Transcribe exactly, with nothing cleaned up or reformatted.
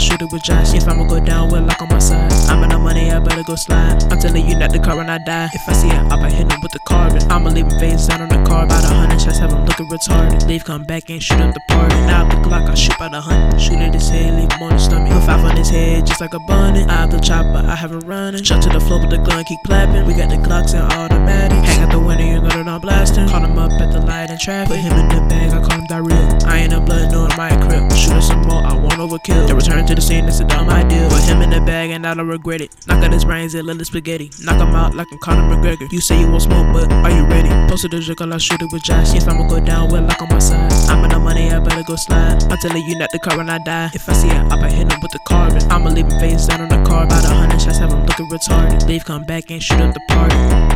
shoot it with Josh. If I'ma go down with luck on my side, I'm in the money, I better go slide. I'm telling you not the car when I die. If I see it, I'll hit him with the carbon. I'ma leave him face down on the car. About a hundred shots, have him looking retarded. Leave, come back and shoot up the party. Now the Glock, I shoot by the hundred. Shoot at his head, leave him on his stomach. Put five on his head, just like a bunny. I have the chopper, I have him running. Shot to the floor with the gun, keep clapping. We got the Glocks and automatic. Hang out the window, you know that I'm blasting. Call him up at the light and traffic. Put him in the bag, I call him diarrhea. I ain't no blood, no in my crib. Shoot us some more, I won't overkill. Then return to the scene, it's a dumb idea. Put him in the bag and I don't regret it. Knock out his brains and little spaghetti. Knock him out like I'm Conor McGregor. You say you won't smoke, but are you ready? Posted the joke, I'll shoot it with Josh. If I'ma go down with luck on my side, I'm in the money, I better go slide. I'm telling you not the car when I die. If I see it, I'll hit him with the carbon. I'ma leave him face down on the car. About a hundred shots, have him looking retarded. Leave, come back and shoot up the party.